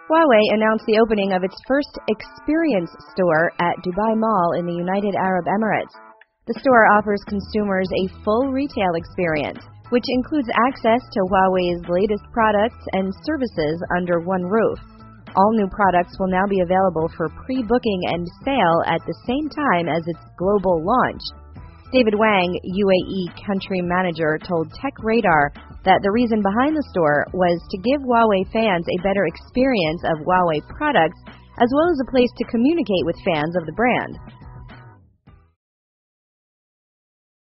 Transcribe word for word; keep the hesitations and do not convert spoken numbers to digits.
Huawei announced the opening of its first experience store at Dubai Mall in the United Arab Emirates. The store offers consumers a full retail experience, which includes access to Huawei's latest products and services under one roof. All new products will now be available for pre-booking and sale at the same time as its global launch. David Wang, U A E country manager, told TechRadar that the reason behind the store was to give Huawei fans a better experience of Huawei products, as well as a place to communicate with fans of the brand.